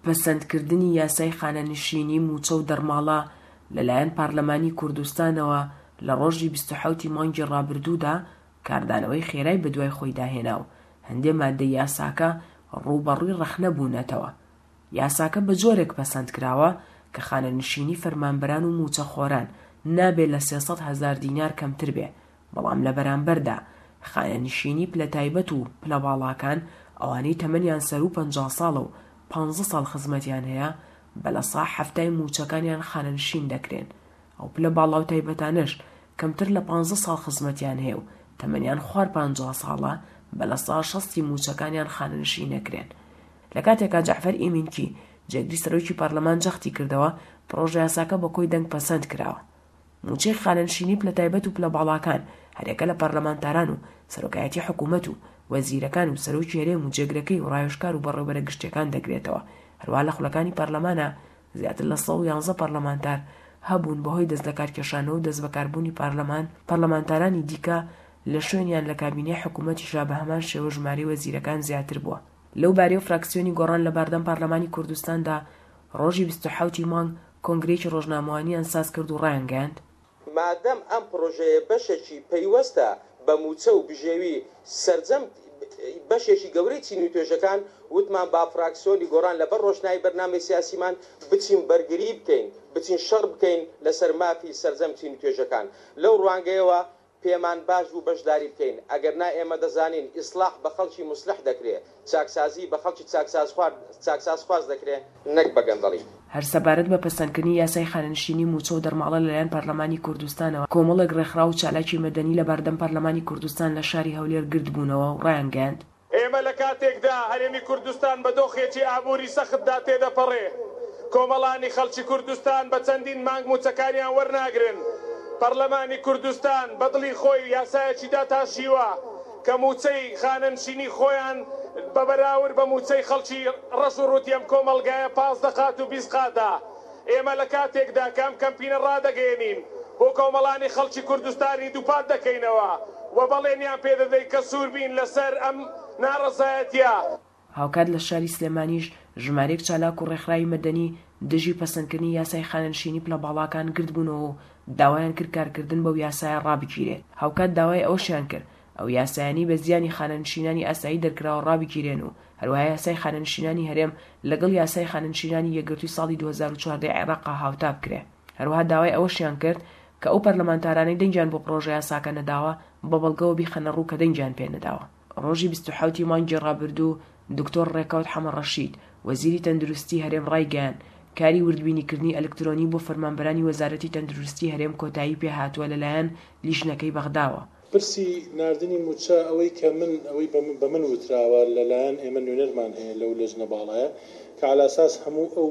پەسەندکردنی یاسای خانەنشینی موچە و دەرماڵە لەلایەن پارلەمانی کوردستانەوە لە ڕۆژی 27 مانگی ڕابردوودا کاردانەوەی خێرای بەدوای خۆی داهێنا و هەندێک مادەی یاساکە ڕووبەڕووی ڕەخنە بوونەتەوە. یاساکە بە جۆرێک پەسەند کراوە کە خانەنشینی فەرمانبەران و موچەخۆران نابێت لە 300,000 دینار کەمتر بێ، بەڵام لە بەرامبەردا خانەنشینی پلە تایبەت و پلە باڵاکان ئەوانەی تەمەنیان سەر و 50 ساڵە و 15 ساڵ خزمەتیان هەیە بەلەسا هەفتای موچەکانیان خانەنشین دەکرێن. ئەو پلە باڵا و تایبەتانش کەمتر لە 15 ساڵ خزمەتیان هەیە و تەمەنیان خوار 50 ساڵە بەلەسا 60 موچەکانیان خانەنشین دەکرێن. لە کاتێکا جەعفەر ئیمینکی جێگری سەرۆکی پارلەمان جەختی کردەوە پرۆژە یاساکە بە کۆی دەنگ پەسەند کراوە. موچەی خانەنشینی پلە تایبەت و پلە باڵاکان هەرێکە لە پەرلەمانتاران و سەرۆکایەتی حکوومەت و وەزیرەکان و سەرۆکی هەرێم و جێگرەکەی و ڕایۆژکار و بەڕێوەبەرە گشتیەکان دەگرێتەوە. هەروە لە خوڵەکانی پەرلەمانە زیاتر لە 111 پەرلەمانتار هەبوون بەهۆی دەست لە کارکێشانەوە و دەست بەکاربوونی پەرلەمانتارانی دیکە لە شوێنیان لە کابینەی حکوومەتیشا بە هەمان شێوە ژمارەی وەزیرەکان زیاتر بووە. لەو بارەیە فراکسیۆنی گۆڕان لە باردەم پارلەمانی کوردستاندا ڕۆژی 27 مانگ کۆنگرێکی ڕۆژنامەوانیان ساز کرد و ڕایانگەاند مادەم ئەم پرۆژەیە بەشێکی پەیوەستە بە موچە و بژێوی سەرجەم بەشێکی گەورەی چینی توێژەکان وتمان با فراکسیۆنی گۆڕان لەبەر ڕۆژناوی بەرنامەی سیاسیمان بچین بەرگری بکەین، بچین شەڕ بکەین لەسەر مافی سەرجەم چینی توێژەکان. لەو ڕوانگەیەوە پێمان باش بوو بەشداری بکەین. ئەگەر نا ئێمە دەزانین ئیسلاح بە خەڵکی موسلح دەکرێت، چاکسازی بە خەڵکی چاکسازخواز دەکرێت، نەک بە گەندەڵی. هەر سەبارەت بە پەسەندکردنی یاسای خانەنشینی موچە و دەرماڵە لەلایەن پارلەمانی کوردستانەوە کۆمەڵێک ڕێکخراو و چالاکی مەدەنی لە باردەم پارلەمانی کوردستان لە شاری هەولێر گرد بوونەوە و ڕایانگەاند ئێمە لە کاتێکدا هەرێمی کوردستان بە دۆخێکی ئابووری سەختدا تێدەپەڕێ، کۆمەڵانی خەڵکی کوردستان بە چەندین مانگ موچەکانیان وەرناگرن. پەرلەمانی کوردستان بە دڵی خۆی یاسایەکی داتاشیوە کە موچەی خانەنشینی خۆیان بە بەراورد بە موچەی خەڵکی ڕەش و ڕوتیەم کۆمەڵگایە 15 قات و 20 قاتا. ئێمە لە کاتێکدا کام کەمپینە ڕادەگەێنین بۆ کۆمەڵانی خەڵکی کوردستانی دووپات دەکەینەوە و بەڵێنیان پێدەدەین کە سوور بین لەسەر ئەم ناڕەزایەتیە. هاوکات لە شاری سلێمانیش ژمارەیەک چالاک و ڕێکخراوی مەدەنی دژی پەسەندکردنی یاسای خانەنشینی پلە باڵاکان گرد بوونەوە و داوایان کرد کارکردن بەو یاسایە ڕابگیرێت. هاوکات داوای ئەوشیان کرد ئەو یاسایانی بە زیانی خانەنشینانی ئاسایی دەرکراوە ڕابگیرێن و هەروەها یاسای خانەنشینانی هەرێم لەگەڵ یاسای خانەنشینانی یەکگرتووی ساڵی 2014 عێراقا هاوتا بکرێت. هەروەها داوای ئەوشیان کرد کە ئەو پەرلەمانتارانەی دەنگیان بۆ پرۆژە یاساکە نەداوە بە بەڵگەوە بیخەنە ڕوو کە دەنگیان پێ نەداوە. ڕۆژی 27 مانگی ڕابردوو دکتۆر ڕێکەوت حەمە ڕەشید وەزیری تەندروستی هەرێم ڕایگەیاند کاری وردبینیکردنی ئەلکترۆنی بۆ فەرمانبەرانی وەزارەتی تەندروستی هەرێم کۆتایی پێ هاتووە لەلایەن لیژنەکەی بەغداوە. پرسی ناردنی موچە ئەوەی کە ئەوەی بە من وتراوە لەلایەن ئێمە نوێنەرمان هەیە لەو لەژنە باڵایە کە على ئاساس هەموو ئەو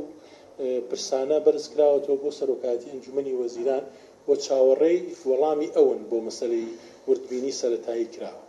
پرسانە بەرزکراوەتەوە بۆ سەرۆکایەتی ئەنجومەنی وەزیران و چاوەڕێی وەڵامی ئەون بۆ مەسەلەی وردبینی سەرەتایی کراوە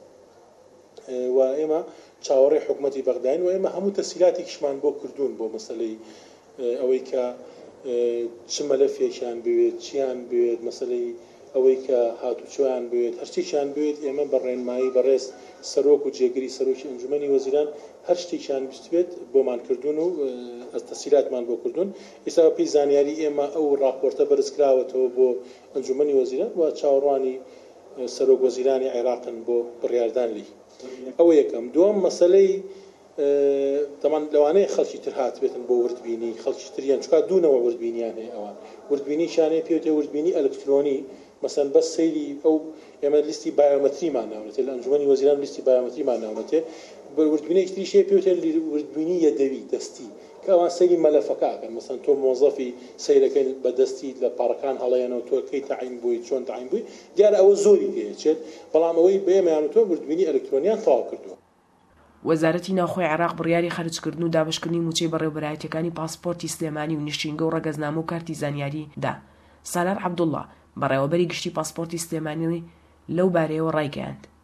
و ئێمە چاوەڕێی حکوومەتی بەغداین و ئێمە هەموو تەسیلاتێکیشمان بۆ کردوون بۆ مەسەلەی ئەوەی کە چ مەلەفێکیان بوێت چیان بوێت مەسەلەی ئەوەی کە هاتوچۆیان بوێت هەرچێکیان بوێت ئێمە بە ڕێنمایی بەڕێز سەرۆک و جێگری سەرۆکی ئەنجومەنی وەزیران هەر شتێکیان بێت بۆمان کردوون و تەسیلاتمان بۆ کردوون. ئێستا پێی زانیاری ئێمە ئەو ڕاپۆرتە بەرزکراوەتەوە بۆ ئەنجومەنی وەزیران و چاوەڕوانی سەرۆک وەزیرانی عێراقن بۆ بڕیاردان لی. ئەوە یەکەم. دووەم مەسەلەی تەمان لەوانەیە خەڵکی تر هاتبێتن بۆ وردبینی خەڵکی تریان چکات دوونەوە وردبینیان هەیە ئەوان وردبینیشانەیە پێوتێ وردبینی ئەلکترۆنی مەسەن بەس سەیری ئەو ئێمە لیستی بایۆمەتریمان ناونێتێ لە ئەنجومەنی وەزیران لیستی بایۆمەتریمان ناونێتێ وردبینەیەکی تریشەیە پێوتێ وردبینی یەدەوی دەستی کە ئەوان سەیری مەلەفەکەکەن مەسەن تۆ مۆزەفی سەیرەکەی بە دەستی لە پاڕەکان هەڵەیەنەوە تۆ کەی تەعین بووی چۆن تەعین بووی دیارە ئەوە زۆری دێچێت بەڵام ئەوەی بێمەیان تۆ وردبینی ئەلکترۆنیان تەواو کردووە. وەزارەتی ناوخۆی عێراق بڕیاری خەرجکردن و دابشکردنی موچەی بەڕێوەبەرایەتیەکانی پاسپۆرتی سلێمانی و نیشتینگە و ڕەگەزنامە و کارتی زانیاری دا. سالار عەبدوڵڵا بەڕێوەبەری گشتی پاسپۆرتی سلێمانی لەو بارەیەوە ڕایگەیاند. وەکو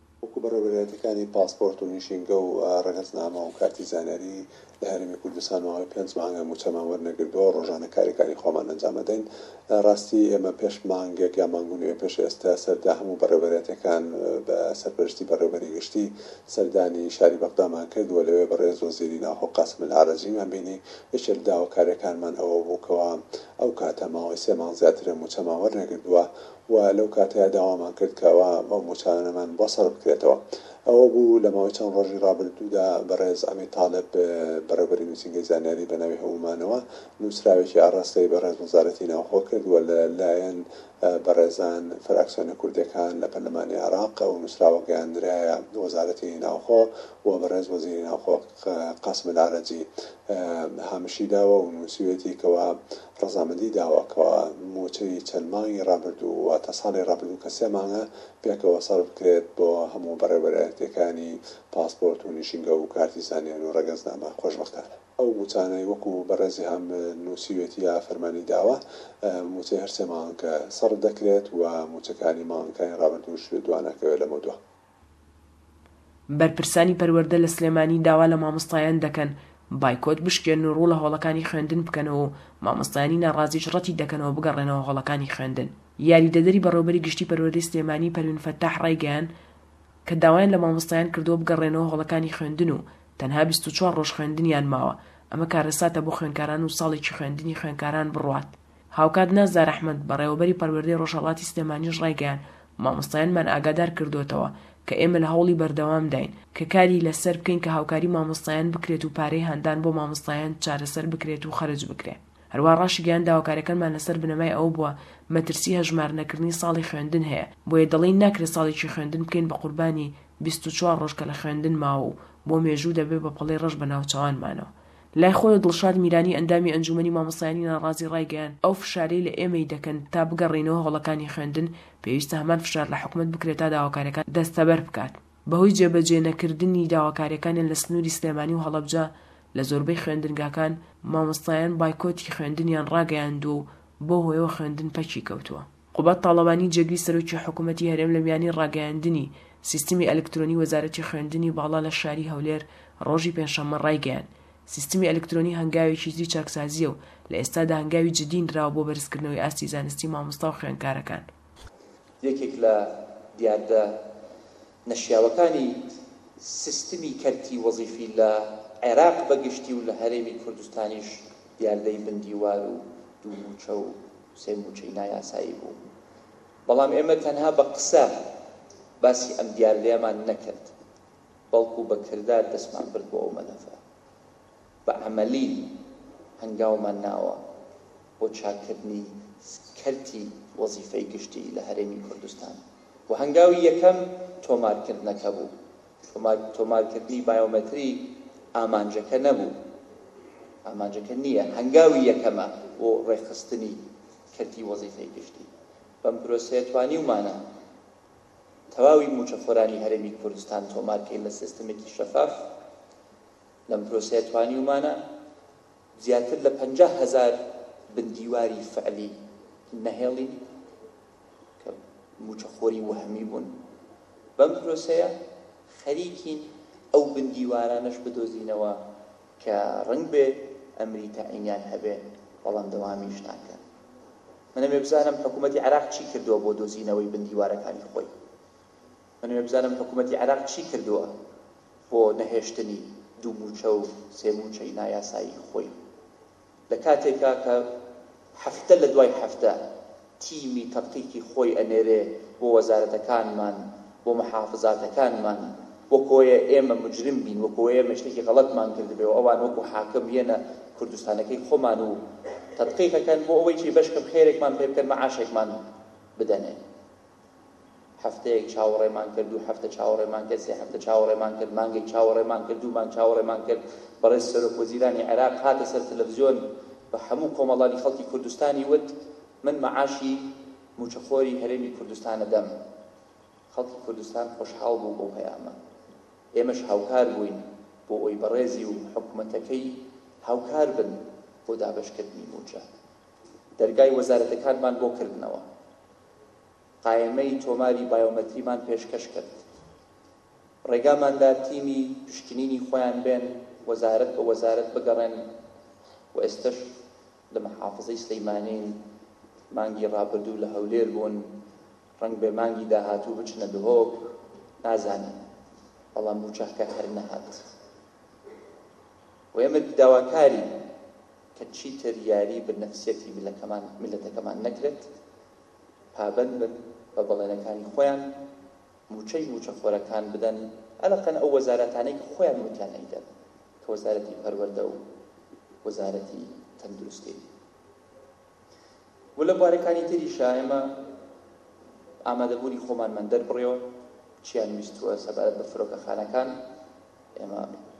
بەڕێوەبەرێتەکانی پاسپۆرت و نیشینگە و ڕەگەزنامە و کارتی زانیاری لە هەرێمی کوردستان ماوەی 5 مانگە موچەمان وەرنەگردووە ڕۆژانە کارەکانی خۆمان ئەنجام دەدەین. ڕاستی ئێمە پێش مانگێک یا مانگونوێ پێش ئێستا سەردا هەموو بەڕێوەبەرێتەکان بە سەرپەرشتی بەڕێوەبەری گشتی سەردانی شاری بەغدامان کردووە. لەوێ بەڕێز وەزیری ناوخۆ قاسم العارەجیمان بینی یەکێک داواکاریەکانمان ئەوە بووکەوە ئەو کاتە ماوەی 3 مانگ زیاترە موچەمان وەرنەگردووە و لەو کاتەیە داوامان کرد کەەوە ئەو موچانەمان بۆ سەر بکرێتەوە. ئەوە بوو لە ماوەی چەند ڕۆژی ڕابردوودا بەڕێز ئەمی تاالب بەڕێوەبەری نووسینگەی زانیاری بە ناوی هەمومانەوە نووسراوێکی ئاڕاستەی بەڕێز وەزارەتی ناوخۆ کردووە لە لایەن بەڕێزان فراکسیۆنە کوردەکان لە پەرلەمانی عێراق و نووسراوە گەیاندرایە وەزارەتی ناوخۆ و بەڕێز وەزیری ناوخۆ قاسم العارەجی هامشی داوە و نووسوێتی کەوا ڕەزامەندی داوەکەوە موچەی چەند مانگی ڕابردوو و تا ساڵی ڕابردوو کە 3 مانگە پێکەوە سەر بکرێت بۆ هەموو بەڕێوەبەرێتەکانی پاسپۆرت و نیشینگە و کارتی زانیاری و ڕەگەزنامە. خۆشبەختانە ئەو موچانەی وەکو بەڕێزی هەم نووسوێتی یا فەرمانی داوە موچەی هەر 3 مانگە سەر دەکرێت و موچەکانی مانگەکانی ڕابردووش دوانەکەوێت لەمە دووە. بەرپرسانی پەروەردە لە سلێمانی داوا لە مامۆستایان دەکەن بایکۆت بشکێن و ڕوو لە هۆڵەکانی خوێندن بکەنەوە و مامۆستایانی ناڕازیش ڕەتی دەکەنەوە بگەڕێنەوە هۆڵەکانی خوێندن. یاریدەدەری بەڕێوەبەری گشتی پەروەردەی سلێمانی پەروین فەتاح ڕایگەیان کە داوایان لە مامۆستایان کردووە بگەڕێنەوە هۆڵەکانی خوێندن و تەنها 24 ڕۆژ خوێندنیان ماوە. ئەمە کارەساتە بۆ خوێندکاران و ساڵێکی خوێندنی خوێندکاران بڕوات. هاوکات نازار ئەحمەد بەڕێوەبەری پەروەردەی ڕۆژهەڵاتی سلێمانیش ڕایگەیان مامۆستایانمان ئاگادار کردوێتەوە کە ئێمە لە هەوڵی بەردەوام داین کە کاری لەسەر بکەین کە هاوکاری مامۆستایان بکرێت و پارەی هەندان بۆ مامۆستایان چارەسەر بکرێت و خەرج بکرێت. هەروە ڕاشی گیان داواکاریەکانمان لەسەر بنەمای ئەو بووە مەترسی هەژمار نەکردنی ساڵی خوێندن هەیە بۆیە دەڵێن ناکرێت ساڵێکی خوێندن بکەین بە قوربانی 24 ڕۆژ کە لە خوێندن ماوە و بۆ مێژوو دەبێت بە پەڵی ڕەش بە ناوچەوانمانەوە. لای خۆی دڵشاد میرانی ئەندامی ئەنجومەنی مامۆستایانی ناڕازی ڕایگەیان ئەو فشارەی لە ئێمەی دەکەن تا بگەڕێنەوە هۆڵەکانی خوێندن پێویستە هەمان فشار لە حکوومەت بکرێت تا داواکاریەکان دەستەبەر بکات. بەهۆی جێبەجێ نەکردنی داواکاریەکانیان لە سنووری سلێمانی و هەڵەبجە لە زۆربەی خوێندنگاکان مامۆستایان بایکۆتی خوێندنیان ڕاگەیاندووە و بۆ هۆیەوە خوێندن پەچی کەوتووە. قوبەت تاڵەبانی جێگری سەرۆکی حکوومەتی هەرێم لە میانی ڕاگەیاندنی سیستمی ئەلکترۆنی وەزارەتی خوێندنی باڵا لە شاری هەولێر ڕۆژی پێنجشەممە ڕایگەیان سیستمی ئەلکترۆنی هەنگاوێکی زی چاکسازیە و لە ئێستادا هەنگاوی جدین راوە بۆ بەرزکردنەوەی ئاستی زانستی مامۆستا و خوێندکارەکان. یەکێک لە دیاردە نەشیاوەکانی سیستمی کەرتی وەزیفی لە عێراق بەگشتی و لە هەرێمی کوردستانیش دیاردەی بندیوار و دوو موچە و سێ موچەی نایاسایی بوو. بەڵام ئێمە تەنها بە قسە باسی ئەم دیاردەیەمان نەکرد بەڵکو بە کردار دەستمان برد بۆ ئەو مەلەفە بە عەمەلی هەنگاومان ناوە بۆ چاکردنی کەرتی وەزیفەی گشتی لە هەرێمی کوردستان و هەنگاوی یەکەم تۆمارکردنەکە بوو. تۆمارکردنی بایۆمەتری ئامانجەکە نەبوو، ئامانجەکە نییە، هەنگاوی یەکەمە بۆ ڕێخستنی کەرتی وەزیفەی گشتی. بەم پرۆسەیە توانیومانە تەواوی موچەفۆرانی هەرێمی کوردستان تۆمارکەین لە سیستمێکی شەفاف. لەم پرۆسەیە توانیومانە زیاتر لە 50,000 بندیواری فعلی نەهێڵین کە موچەخۆری وەهمی بوون. بەم پرۆسەیە خەریکین ئەو بندیوارانەش بدۆزینەوە کە ڕنگ بێ ئەمری تەعینیان هەبێ بەڵام دەوامیش ناکەن. منەوێ بزانم حکوومەتی عێراق چی کردووە بۆ دۆزینەوەی بندیوارەکانی خۆی. منەوێ بزانم حکوومەتی عێراق چی کردووە بۆ نەهێشتنی دوو موچە و سێ موچەی نایاسایی خۆی. لە کاتێکا کە هەفتە لە دوای هەفتە تیمی تەقیقی خۆی ئەنێرێ بۆ وەزارەتەکانمان بۆ مەحافزاتەکانمان وەکۆیە ئێمە مجرم بین وەکۆیە ئێمە شتێکی غەڵەتمان کردبێ و ئەوان وەکو حاکم هێنە کوردستانەکەی خۆمان و تەدقیقەکەن بۆ ئەوەی چی بەشکەم خێرێکمان پێ بکەن مەعاشێکمان بدەنێ. هەفتەیەک چاوەڕێمان کرد، دوو هەفتە چاوەڕێمان کرد، سێ هەفتە چاوەڕێمان کرد، مانگێک چاوەڕێمان کرد، دوومان چاوەڕێمان کرد. بەڕێز سەرۆک وەزیرانی عێراق هاتە سەر تەلەڤیزیۆن بە هەموو کۆمەڵانی خەڵکی کوردستانی وت من مەعاشی موچەخۆری هەرێمی کوردستانە دەم. خەڵکی کوردستان خۆشحاڵ بوو بۆ پەیامە. ئێمەش هاوکار بووین بۆ ئەوی بەڕێزی و حکوومەتەکەی هاوکار بن بۆ دابەشکردنی موچە. دەرگای وەزارەتەکانمان بۆ کردنەوە. قایمەی تۆماری بایۆمەتریمان پێشکەش کرد. ڕێگاماندا تیمی پشکنینی خۆیان بێن وەزارەت بە وەزارەت بگەڕێن و ئێستش لە محافزەی سلەیمانین مانگی ڕابردوو لە هەولێر بوون ڕەنگ بێ مانگی داهاتوو بچنە دهۆک نازانین بەڵام بووچاکە هەر نەهات و ئێمە داواکاری کە چیتر یاری بە نەفسیەتی میلەتەکەمان نەکرێت پابەند بن بە بەڵێنەکانی خۆیان موچەی موچەخۆرەکان بدەن ئەلەقەن ئەو وەزارەتانەی کە خۆیان وتیان ئەیدەن کە وەزارەتی پەروەردە و وەزارەتی تەندروستی و لە بوارەکانی تریشا ئێمە ئامادەبوونی خۆمانمان دەربڕێەوە چیان ویستووە سەبارەت بە فرۆکەخانەکان ئێمە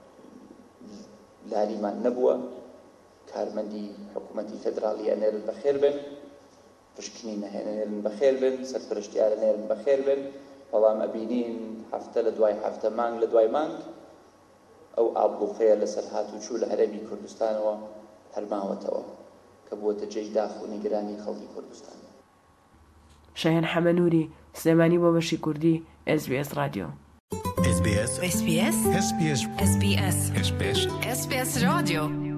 لاریمان نەبووە کارمەندی حکوومەتی فێدراڵی ئەنێرن بەخێر بن پشکنی نەهێنێرن بەخێر بن سەرپەرشتیارە نێرن بەخێر بن بەڵام ئەبینین هەفتە لە دوای هەفتە مانگ لە دوای مانگ ئەو ئابووخەیە لەسەر هاتوچوو لە هەرێمی کوردستانەوە هەرماوەتەوە کە بووەتە جێی داخ و نیگرانی خەڵکی کوردستان. شایان حەمەنووری سلێمانی بۆ بەشی کوردی SBS رادیۆ. SBS. SBS. SBS. SBS. SBS. SBS. SBS. رادیۆ.